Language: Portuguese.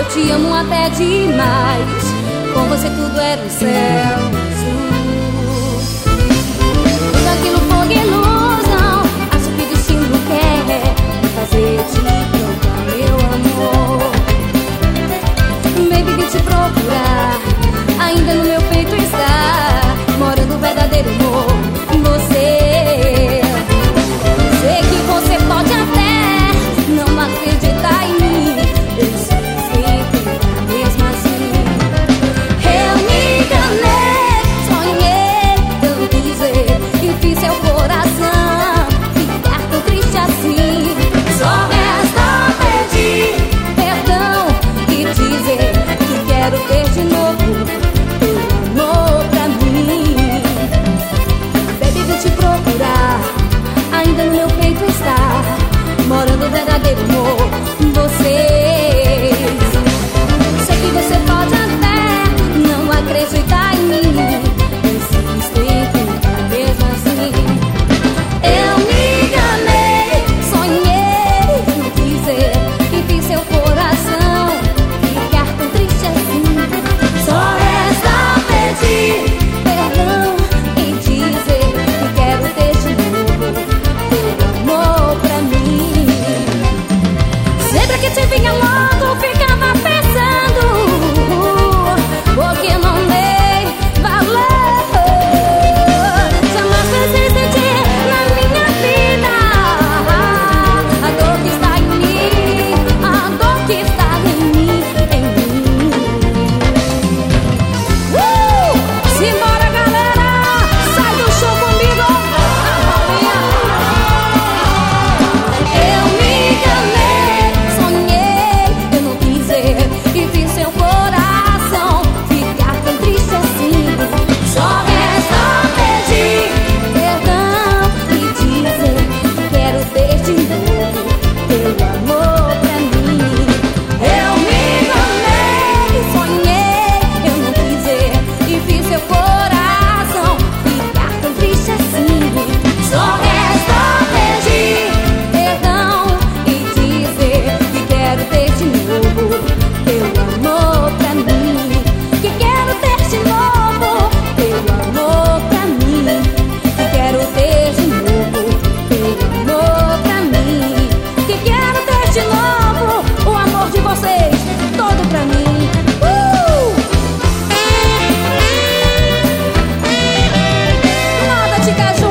eu te amo até demais. Com você tudo era um céu azul. Tudo aquilo foi ilusão. Acho que o destino quer me fazer te provar, meu amor. Baby, vim te procurar. Ainda no meu peito está morando o verdadeiro amor. Você, sei que você pode até não acreditar em mim. Eu insisto mesmo assim. Eu me enganei, sonhei, eu dizer e fiz seu coração ficar tão triste assim. Só resta pedir perdão e dizer que quero ter de novo teu amor pra mim. Baby, vim te procurar. Ainda no meu peito está morando o verdadeiro amor. Você, sei que você pode até não acreditar em mim. Insisto em tentar mesmo assim. Eu me enganei, sonhei em dizer e fiz seu coração ficar tão triste assim. Só resta pedir perdão e dizer que quero ter de novo teu amor pra mim. Sempre que te vinha logo ficava pensando, porque não dei valor. Jamais pensei sentir na minha vida a dor que está em mim, a dor que está em mim, em mim. Simbora, galera, sai do show comigo, a palminha. Eu me enganei, sonhei, eu não quis ver e fiz seu coração ficar tão triste assim. Só resta pedir perdão e dizer que quero ter de novo teu amor pra mim. Eu me enganei, sonhei, eu não quis ver e fiz seu coração ficar tão triste assim. Só resta pedir perdão e dizer que quero ter de novo teu amor pra mim. Que quero ter de novo teu amor pra mim. Que quero ter de novo teu amor pra mim. Que quero ter de novo o amor de vocês todo pra mim. Moda de caju.